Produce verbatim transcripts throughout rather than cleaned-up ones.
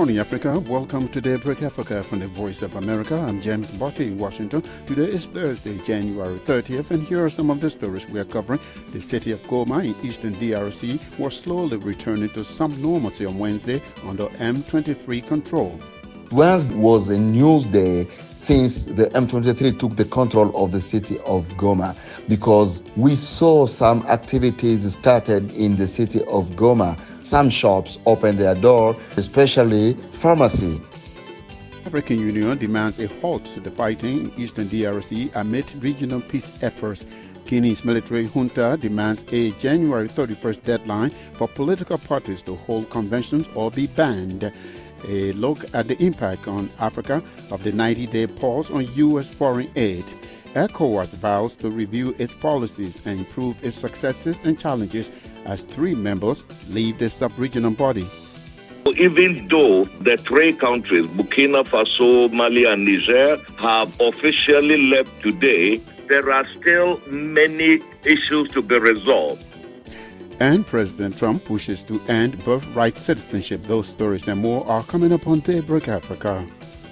morning, Africa. Welcome to Daybreak Africa from the Voice of America. I'm James Botti in Washington. Today is Thursday, January thirtieth, and here are some of the stories we are covering. The city of Goma in eastern D R C was slowly returning to some normalcy on Wednesday under M twenty-three control. Wednesday was a news day since the M twenty-three took the control of the city of Goma, because we saw some activities started in the city of Goma. Some shops opened their door, especially pharmacy. African Union demands a halt to the fighting in eastern D R C amid regional peace efforts. Guinea's military junta demands a January thirty-first deadline for political parties to hold conventions or be banned. A look at the impact on Africa of the ninety-day pause on U S foreign aid. ECOWAS vows to review its policies and improve its successes and challenges as three members leave the sub-regional body. Even though the three countries, Burkina Faso, Mali, and Niger, have officially left today, there are still many issues to be resolved. And President Trump pushes to end birthright citizenship. Those stories and more are coming up on Daybreak Africa.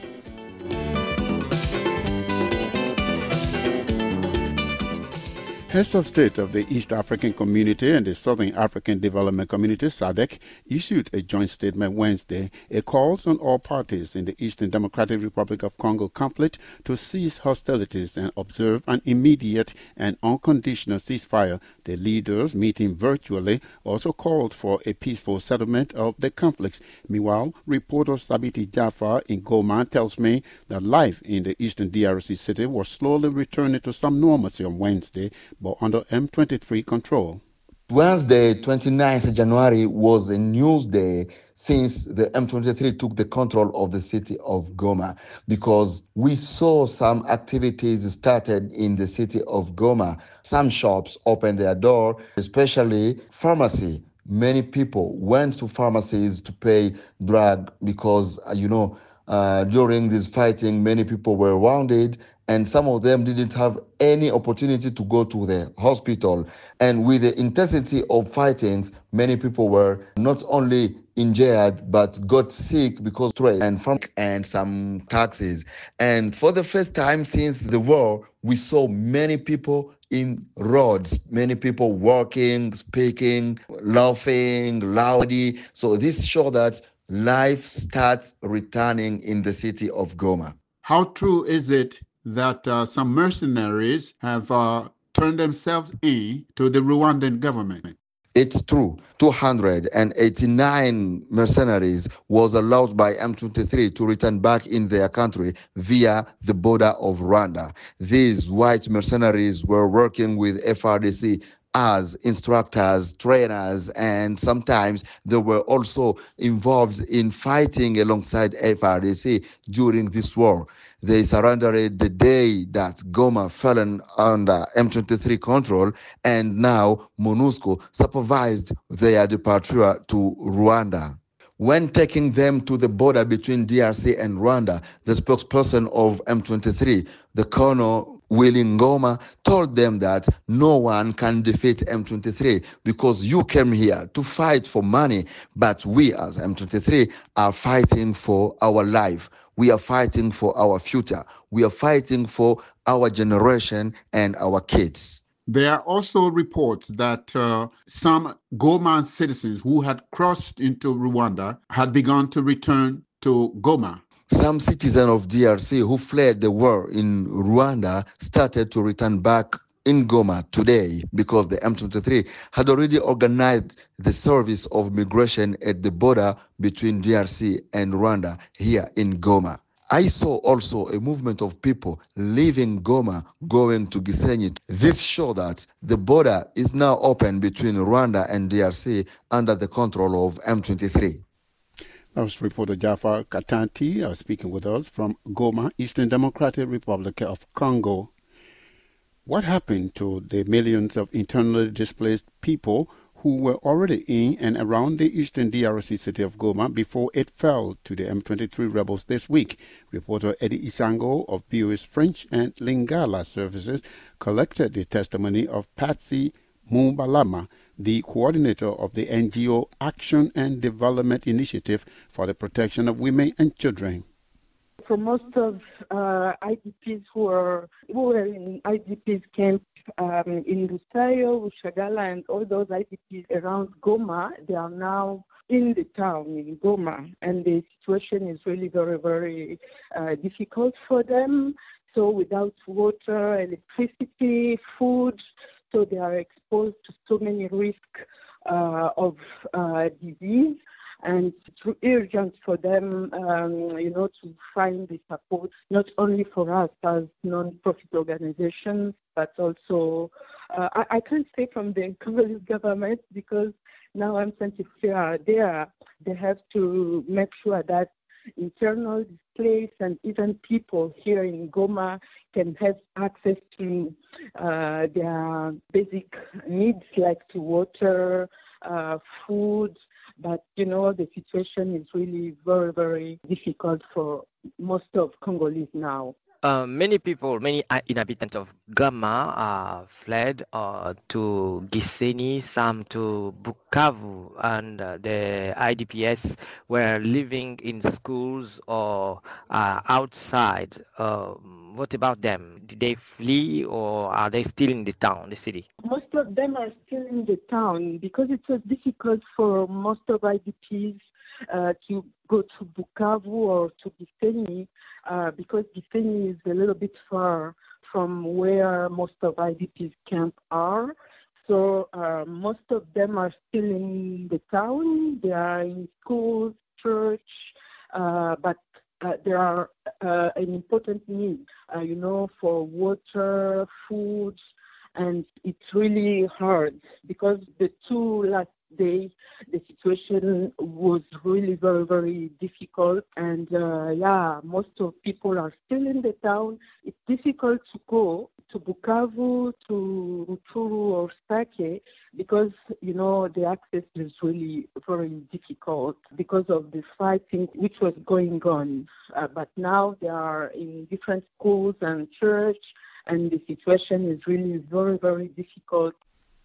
Heads of state of the East African Community and the Southern African Development Community, S A D C, issued a joint statement Wednesday. It calls on all parties in the Eastern Democratic Republic of Congo conflict to cease hostilities and observe an immediate and unconditional ceasefire. The leaders, meeting virtually, also called for a peaceful settlement of the conflicts. Meanwhile, reporter Sabiti Jaffa in Goma tells me that life in the Eastern D R C city was slowly returning to some normalcy on Wednesday, but under M twenty-three control. Wednesday, twenty-ninth of January, was a news day since the M twenty-three took the control of the city of Goma, because we saw some activities started in the city of Goma. Some shops opened their door, especially pharmacy. Many people went to pharmacies to pay drug because, uh, you know, uh, during this fighting, many people were wounded, and some of them didn't have any opportunity to go to the hospital. And with the intensity of fightings, many people were not only injured, but got sick because of trade and from and some taxes. And for the first time since the war, we saw many people in roads, many people walking, speaking, laughing loudly. So this shows that life starts returning in the city of Goma. How true is it that uh, some mercenaries have uh, turned themselves in to the Rwandan government? It's true. two hundred eighty-nine mercenaries was allowed by M twenty-three to return back in their country via the border of Rwanda. These white mercenaries were working with F R D C as instructors, trainers, and sometimes they were also involved in fighting alongside F R D C during this war. They surrendered the day that Goma fell under M twenty-three control, and now MONUSCO supervised their departure to Rwanda. When taking them to the border between D R C and Rwanda, the spokesperson of M twenty-three, the Colonel Willy Ngoma, told them that no one can defeat M twenty-three because you came here to fight for money, but we as M twenty-three are fighting for our life. We are fighting for our future. We are fighting for our generation and our kids. There are also reports that uh, some Goma citizens who had crossed into Rwanda had begun to return to Goma. Some citizens of D R C who fled the war in Rwanda started to return back in Goma today because the M twenty-three had already organized the service of migration at the border between D R C and Rwanda here in Goma. I saw also a movement of people leaving Goma going to Gisenyi. This shows that the border is now open between Rwanda and D R C under the control of M twenty-three. That was reporter Jaffa Katanti uh, speaking with us from Goma, Eastern Democratic Republic of Congo. What happened to the millions of internally displaced people who were already in and around the eastern D R C city of Goma before it fell to the M twenty-three rebels this week? Reporter Eddie Isango of V O A's French and Lingala services collected the testimony of Patsy Mubalama, the coordinator of the N G O Action and Development Initiative for the Protection of Women and Children. For most of uh, I D Ps who are who were in I D Ps camp um, in Lusayo, Ushagala, and all those I D Ps around Goma, they are now in the town in Goma, and the situation is really very, very uh, difficult for them. So without water, electricity, food, so they are exposed to so many risks uh, of uh, disease. And it's urgent for them, um, you know, to find the support, not only for us as non-profit organizations, but also, uh, I, I can't say from the Congolese government, because now I'm sensitive uh, there. They have to make sure that internal displaced and even people here in Goma can have access to uh, their basic needs like to water, uh, food. But, you know, the situation is really very, very difficult for most of Congolese now. Uh, many people, many inhabitants of Goma uh, fled uh, to Gisenyi, some to Bukavu, and uh, the I D P S were living in schools or uh, outside. Uh, what about them? Did they flee, or are they still in the town, the city? Most of them are still in the town because it was difficult for most of I D Ps uh, to go to Bukavu or to Gisenyi uh, because Gisenyi is a little bit far from where most of I D Ps camp are. So uh, most of them are still in the town. They are in schools, church, uh, but uh, there are uh, an important need, uh, you know, for water, food, and it's really hard because the two last days, the situation was really very, very difficult. And uh, yeah, most of people are still in the town. It's difficult to go to Bukavu, to Rutshuru or Sake because, you know, the access is really very difficult because of the fighting which was going on. Uh, but now they are in different schools and church, and the situation is really very, very difficult.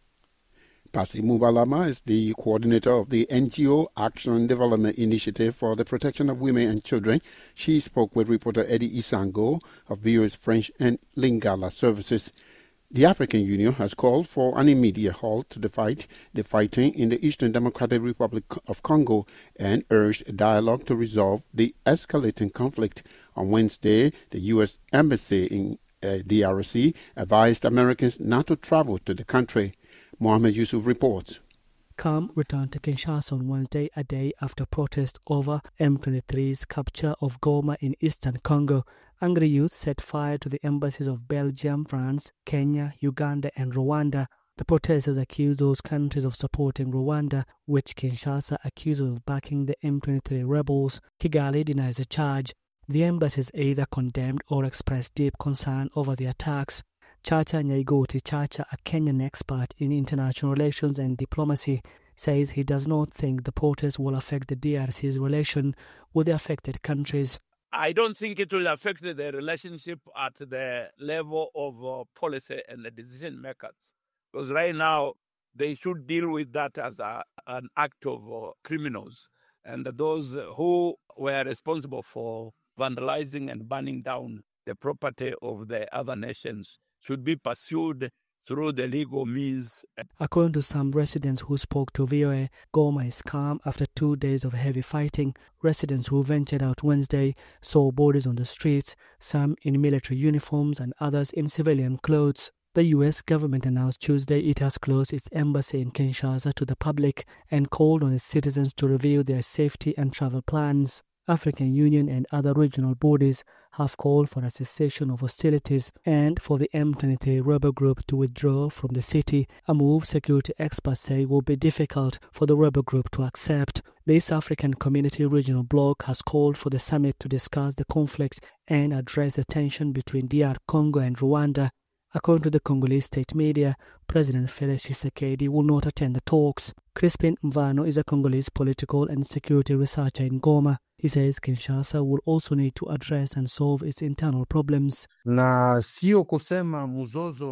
Pasi Mubalama is the coordinator of the N G O Action and Development Initiative for the Protection of Women and Children. She spoke with reporter Eddie Isango of V O A's French and Lingala services. The African Union has called for an immediate halt to the fight, the fighting in the Eastern Democratic Republic of Congo, and urged a dialogue to resolve the escalating conflict. On Wednesday, the U S Embassy in uh, D R C advised Americans not to travel to the country. Mohamed Yusuf reports. Calm returned to Kinshasa on Wednesday, a day after protest over M twenty-three's capture of Goma in eastern Congo. Angry youth set fire to the embassies of Belgium, France, Kenya, Uganda, and Rwanda. The protesters accused those countries of supporting Rwanda, which Kinshasa accuses of backing the M twenty-three rebels. Kigali denies the charge. The embassies either condemned or expressed deep concern over the attacks. Chacha Nyaigoti Chacha, a Kenyan expert in international relations and diplomacy, says he does not think the protests will affect the D R C's relation with the affected countries. I don't think it will affect the relationship at the level of uh, policy and the decision makers. Because right now, they should deal with that as a, an act of uh, criminals. And those who were responsible for vandalizing and burning down the property of the other nations should be pursued through the legal means. According to some residents who spoke to V O A, Goma is calm after two days of heavy fighting. Residents who ventured out Wednesday saw bodies on the streets, some in military uniforms and others in civilian clothes. The U S government announced Tuesday it has closed its embassy in Kinshasa to the public and called on its citizens to review their safety and travel plans. African Union and other regional bodies have called for a cessation of hostilities and for the M twenty-three rebel group to withdraw from the city, a move security experts say will be difficult for the rebel group to accept. The East African Community Regional Bloc has called for the summit to discuss the conflict and address the tension between D R Congo and Rwanda. According to the Congolese state media, President Felix Tshisekedi will not attend the talks. Crispin Mvano is a Congolese political and security researcher in Goma. He says Kinshasa will also need to address and solve its internal problems. Na sio kusema mzozo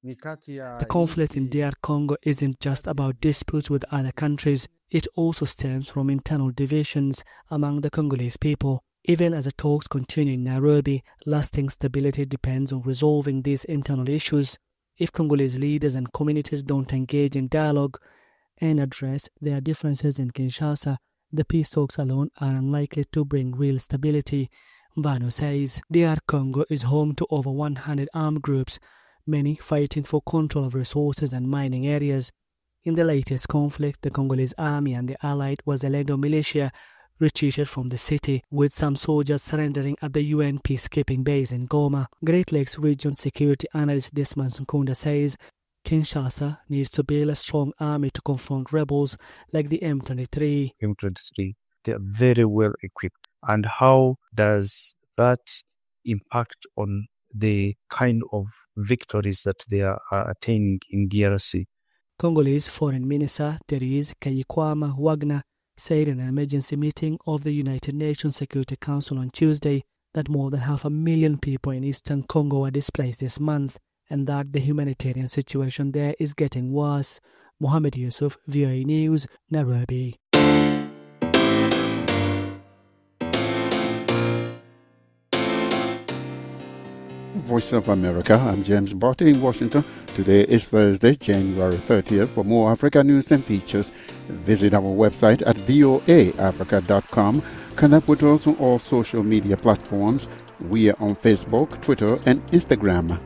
The conflict in D R Congo isn't just about disputes with other countries, it also stems from internal divisions among the Congolese people. Even as the talks continue in Nairobi, lasting stability depends on resolving these internal issues. If Congolese leaders and communities don't engage in dialogue and address their differences in Kinshasa, the peace talks alone are unlikely to bring real stability. Vano says D R Congo is home to over one hundred armed groups, many fighting for control of resources and mining areas. In the latest conflict, the Congolese army and the allied Wazalendo militia retreated from the city, with some soldiers surrendering at the U N peacekeeping base in Goma. Great Lakes Region security analyst Dismas Nkunda says Kinshasa needs to build a strong army to confront rebels like the M twenty-three. M twenty-three, they are very well equipped. And how does that impact on the kind of victories that they are attaining in D R C? Congolese Foreign Minister Therese Kayikwama Wagner said in an emergency meeting of the United Nations Security Council on Tuesday that more than half a million people in eastern Congo were displaced this month and that the humanitarian situation there is getting worse. Mohamed Yusuf, V O A News, Nairobi. Voice of America, I'm James Barty in Washington. Today is Thursday, January thirtieth. For more Africa news and features, visit our website at voa africa dot com. Connect with us on all social media platforms. We are on Facebook, Twitter, and Instagram.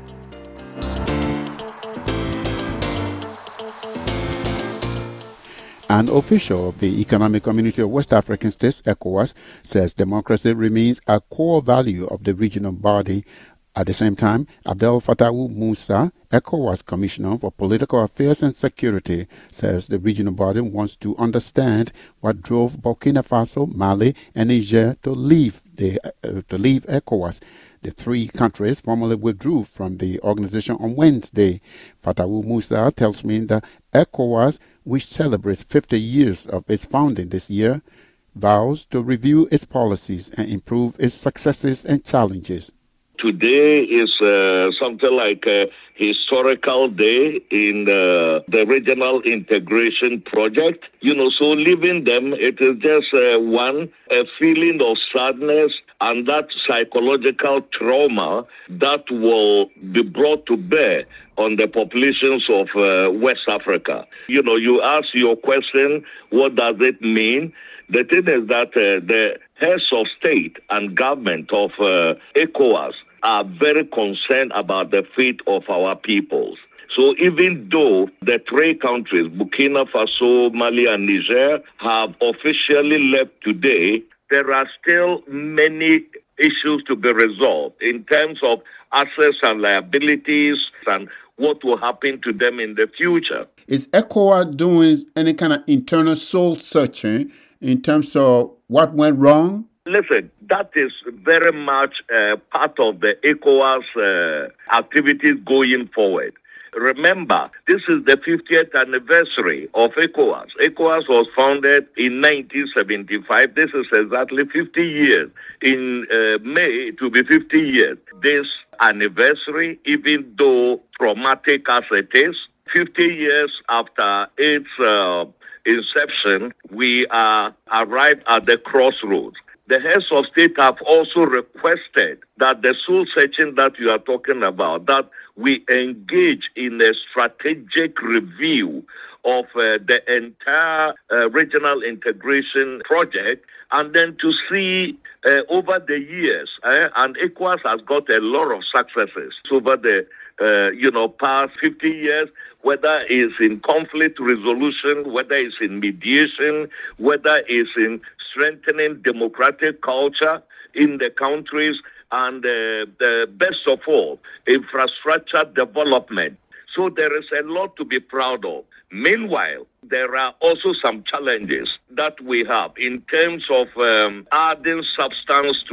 An official of the Economic Community of West African States, ECOWAS, says democracy remains a core value of the regional body. At the same time, Abdel Fattah Musa, ECOWAS Commissioner for Political Affairs and Security, says the regional body wants to understand what drove Burkina Faso, Mali, and Niger to leave the uh, to leave ECOWAS. The three countries formally withdrew from the organization on Wednesday. Fattah Musa tells me that ECOWAS, which celebrates fifty years of its founding this year, vows to review its policies and improve its successes and challenges. Today is uh, something like a historical day in uh, the regional integration project. You know, so leaving them, it is just uh, one, a feeling of sadness and that psychological trauma that will be brought to bear on the populations of uh, West Africa. You know, you ask your question, what does it mean? The thing is that uh, the heads of state and government of uh, ECOWAS are very concerned about the fate of our peoples. So even though the three countries, Burkina Faso, Mali, and Niger, have officially left today, there are still many issues to be resolved in terms of assets and liabilities and what will happen to them in the future. Is ECOWAS doing any kind of internal soul searching in terms of what went wrong? Listen, that is very much uh, part of the ECOWAS uh, activities going forward. Remember, this is the fiftieth anniversary of ECOWAS. ECOWAS was founded in nineteen seventy-five. This is exactly fifty years. In uh, May, it will be fifty years. This anniversary, even though traumatic as it is, fifty years after its uh, inception, we are arrived at the crossroads. The heads of state have also requested that the soul searching that you are talking about, that we engage in a strategic review of uh, the entire uh, regional integration project, and then to see uh, over the years, uh, and ECOWAS has got a lot of successes over the uh, you know past fifty years, whether it's in conflict resolution, whether it's in mediation, whether it's in strengthening democratic culture in the countries, and uh, the best of all, infrastructure development. So there is a lot to be proud of. Meanwhile, there are also some challenges that we have in terms of um, adding substance to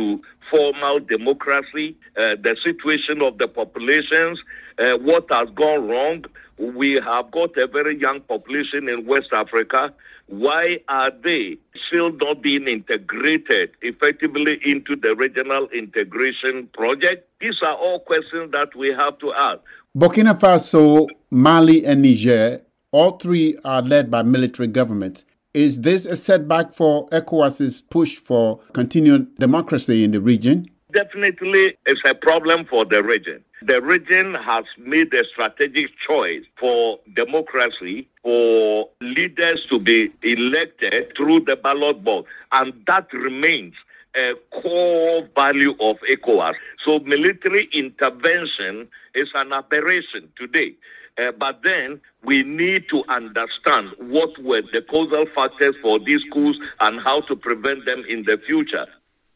formal democracy, uh, the situation of the populations, uh, what has gone wrong. We have got a very young population in West Africa. Why are they still not being integrated effectively into the regional integration project? These are all questions that we have to ask. Burkina Faso, Mali, and Niger, all three are led by military governments. Is this a setback for ECOWAS's push for continued democracy in the region? Definitely, it's a problem for the region. The region has made a strategic choice for democracy, for leaders to be elected through the ballot box, and that remains a core value of ECOWAS. So military intervention is an aberration today. Uh, but then we need to understand what were the causal factors for these coups and how to prevent them in the future.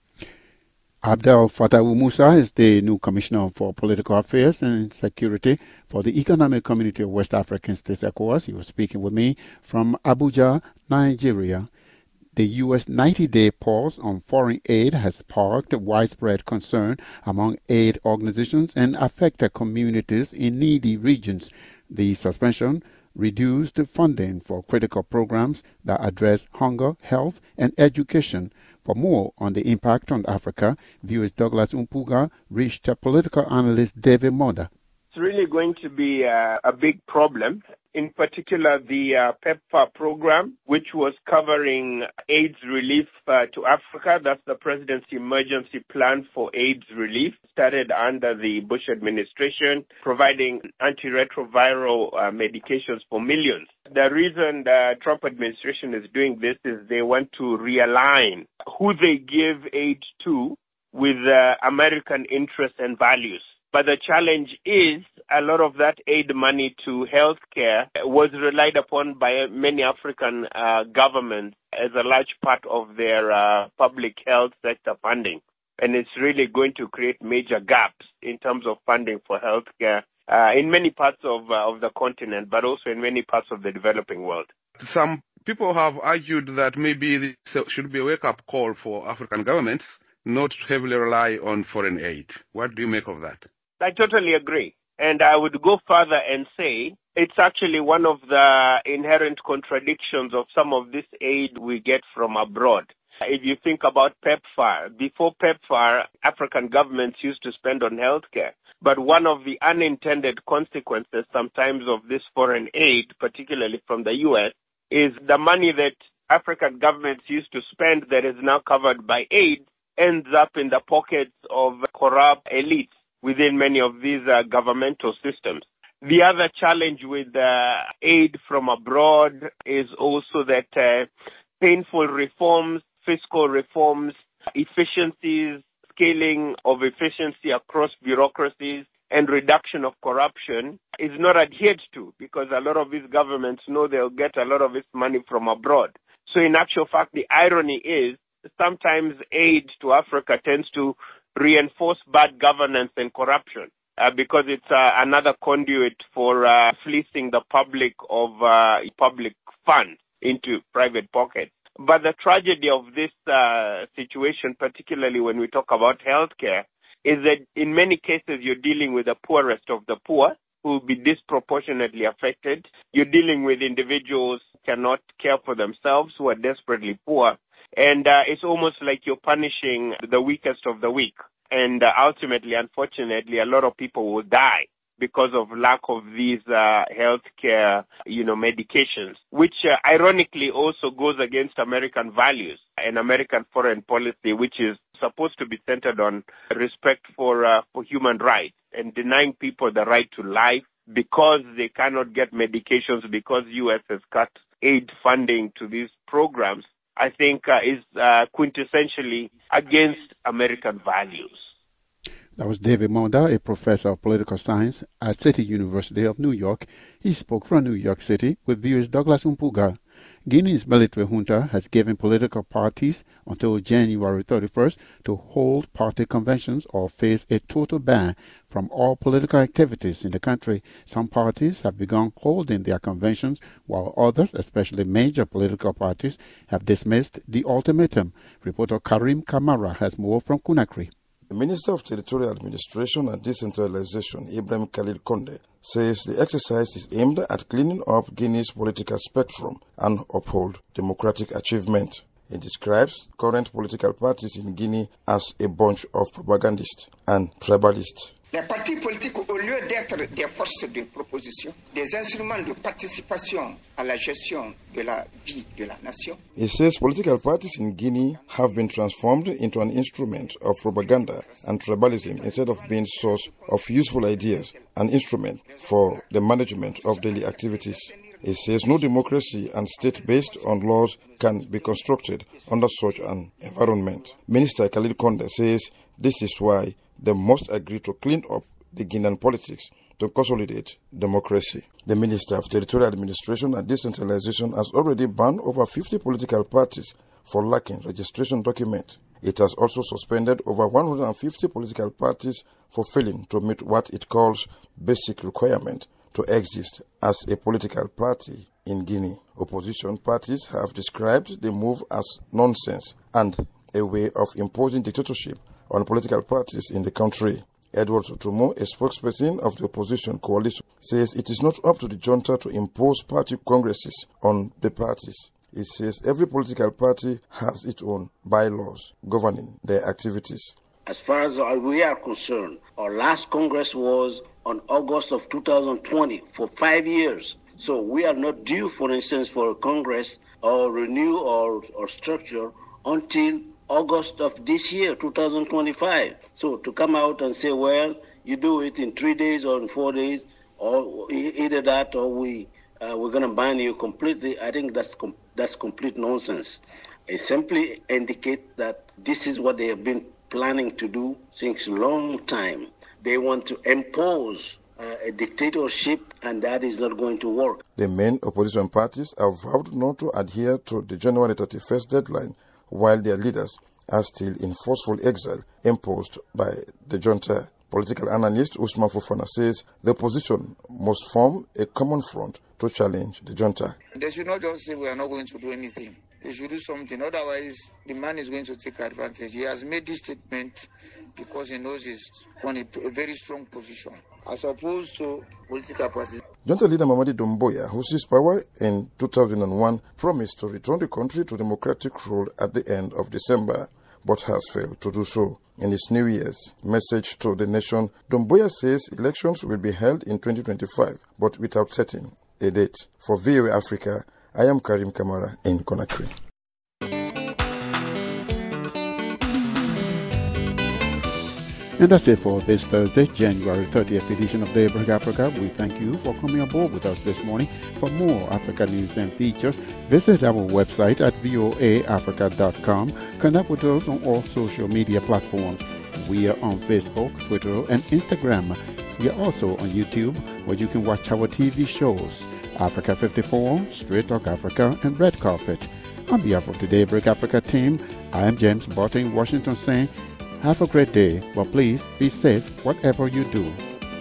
Abdel Fattah Musa is the new Commissioner for Political Affairs and Security for the Economic Community of West African States, ECOWAS. He was speaking with me from Abuja, Nigeria. The U S ninety-day pause on foreign aid has sparked widespread concern among aid organizations and affected communities in needy regions. The suspension reduced funding for critical programs that address hunger, health, and education. For more on the impact on Africa, V O A's Douglas Umpuga reached political analyst David Moda. It's really going to be uh, a big problem. In particular, the uh, PEPFAR program, which was covering AIDS relief uh, to Africa. That's the President's Emergency Plan for AIDS Relief, started under the Bush administration, providing antiretroviral uh, medications for millions. The reason the Trump administration is doing this is they want to realign who they give aid to with uh, American interests and values. But the challenge is a lot of that aid money to healthcare was relied upon by many African uh, governments as a large part of their uh, public health sector funding. And it's really going to create major gaps in terms of funding for healthcare uh, in many parts of, uh, of the continent, but also in many parts of the developing world. Some people have argued that maybe this should be a wake-up call for African governments not to heavily rely on foreign aid. What do you make of that? I totally agree. And I would go further and say it's actually one of the inherent contradictions of some of this aid we get from abroad. If you think about PEPFAR, before PEPFAR, African governments used to spend on healthcare. But one of the unintended consequences sometimes of this foreign aid, particularly from the U S, is the money that African governments used to spend that is now covered by aid ends up in the pockets of corrupt elites within many of these uh, governmental systems. The other challenge with uh, aid from abroad is also that uh, painful reforms, fiscal reforms, efficiencies, scaling of efficiency across bureaucracies, and reduction of corruption is not adhered to because a lot of these governments know they'll get a lot of this money from abroad. So in actual fact, the irony is sometimes aid to Africa tends to reinforce bad governance and corruption uh, because it's uh, another conduit for uh, fleecing the public of uh, public funds into private pockets. But the tragedy of this uh, situation, particularly when we talk about healthcare, is that in many cases you're dealing with the poorest of the poor who will be disproportionately affected. You're dealing with individuals who cannot care for themselves, who are desperately poor. And uh, it's almost like you're punishing the weakest of the weak. And uh, ultimately, unfortunately, a lot of people will die because of lack of these uh, healthcare, you know, medications, which uh, ironically also goes against American values and American foreign policy, which is supposed to be centered on respect for uh, for human rights and denying people the right to life because they cannot get medications because U S has cut aid funding to these programs. I think uh, is uh, quintessentially against American values. That was David Moda, a professor of political science at City University of New York. He spoke from New York City with V O A's Douglas Umpuga. Guinea's military junta has given political parties until January thirty-first to hold party conventions or face a total ban from all political activities in the country. Some parties have begun holding their conventions, while others, especially major political parties, have dismissed the ultimatum. Reporter Karim Kamara has more from Conakry. The Minister of Territorial Administration and Decentralization, Ibrahim Khalil Konde, says the exercise is aimed at cleaning up Guinea's political spectrum and uphold democratic achievement. He describes current political parties in Guinea as a bunch of propagandists and tribalists. Les partis politiques, au lieu d'être des forces de proposition, des instruments de participation à la gestion de la vie de la nation. He says political parties in Guinea have been transformed into an instrument of propaganda and tribalism instead of being source of useful ideas, an instrument for the management of daily activities. He says no democracy and state based on laws can be constructed under such an environment. Minister Khalil Konde says this is why they must agree to clean up the Guinean politics to consolidate democracy. The Minister of Territorial Administration and Decentralization has already banned over fifty political parties for lacking registration documents. It has also suspended over one hundred fifty political parties for failing to meet what it calls basic requirement to exist as a political party in Guinea. Opposition parties have described the move as nonsense and a way of imposing dictatorship on political parties in the country. Edward Sotomo, a spokesperson of the opposition coalition, says it is not up to the junta to impose party congresses on the parties. He says every political party has its own bylaws governing their activities. As far as we are concerned, our last Congress was on August of two thousand twenty for five years. So we are not due, for instance, for a Congress or renew our, our structure until August of this year, two thousand twenty-five. So to come out and say, well, you do it in three days or in four days, or either that or we, uh, we're going to ban you completely, I think that's com- that's complete nonsense. It simply indicates that this is what they have been planning to do since a long time. They want to impose uh, a dictatorship, and that is not going to work. The main opposition parties have vowed not to adhere to the January thirty-first deadline, while their leaders are still in forceful exile imposed by the junta. Political analyst Usman Fofana says the opposition must form a common front to challenge the junta. They should not just say we are not going to do anything. They should do something. Otherwise, the man is going to take advantage. He has made this statement because he knows he's on a, a very strong position, as opposed to political parties. Junta leader Mamadi Doumbouya, who seized power in two thousand one, promised to return the country to democratic rule at the end of December, but has failed to do so. In his New Year's message to the nation, Doumbouya says elections will be held in twenty twenty-five, but without setting a date. For V O A Africa, I am Karim Kamara in Conakry. And that's it for this Thursday, January thirtieth edition of Daybreak Africa. We thank you for coming aboard with us this morning. For more Africa news and features, visit our website at voa africa dot com. Connect with us on all social media platforms. We are on Facebook, Twitter, and Instagram. We are also on YouTube, where you can watch our T V shows, Africa fifty-four, Straight Talk Africa, and Red Carpet. On behalf of the Daybreak Africa team, I am James Barton in Washington saying, have a great day, but please be safe whatever you do.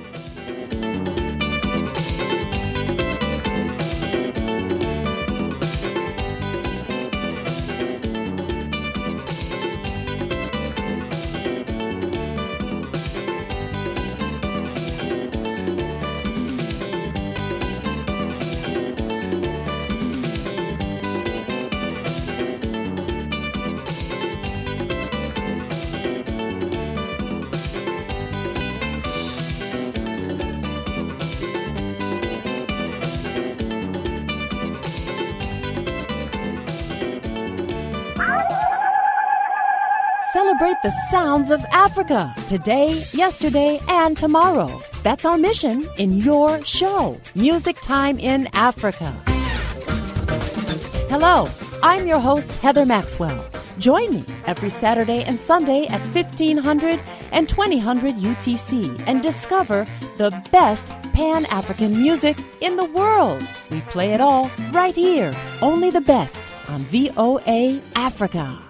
Celebrate the sounds of Africa today, yesterday, and tomorrow. That's our mission in your show, Music Time in Africa. Hello, I'm your host, Heather Maxwell. Join me every Saturday and Sunday at fifteen hundred and twenty hundred U T C and discover the best Pan-African music in the world. We play it all right here, only the best on V O A Africa.